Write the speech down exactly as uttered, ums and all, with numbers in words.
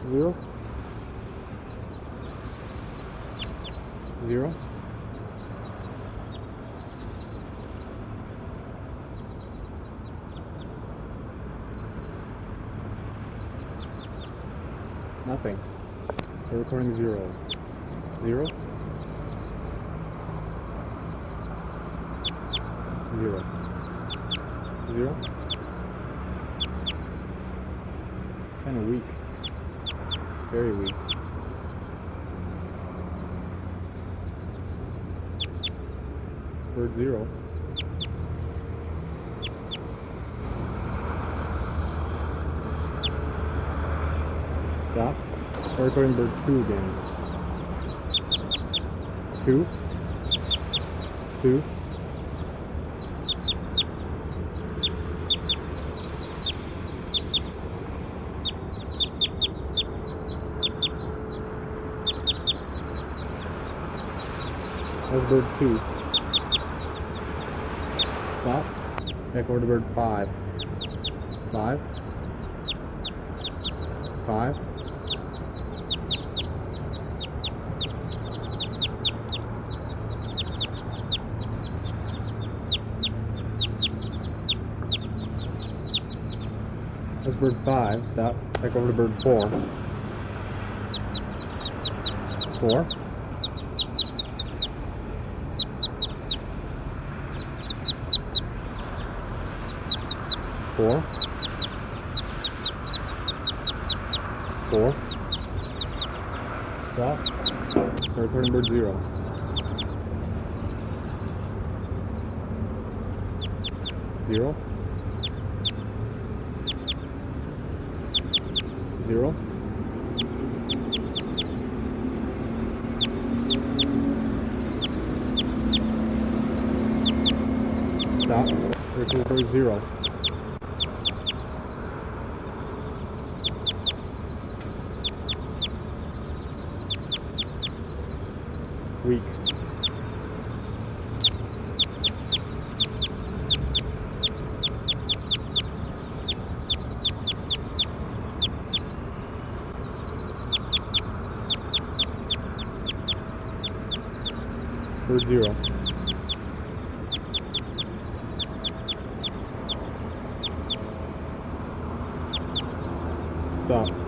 Zero. Zero. Nothing. So recording zero. Zero. Zero. Zero. Kind of weak. Very weak. Bird zero. Stop. Start recording bird two again. Two. Two. That's bird two. Stop. Back over to bird five. Five. Five. That's bird five. Stop. Back over to bird four. Four. Four. Four. Stop. Start recording bird zero. Zero. Zero. Stop. Recording bird zero. Weak. Bird zero. Stop.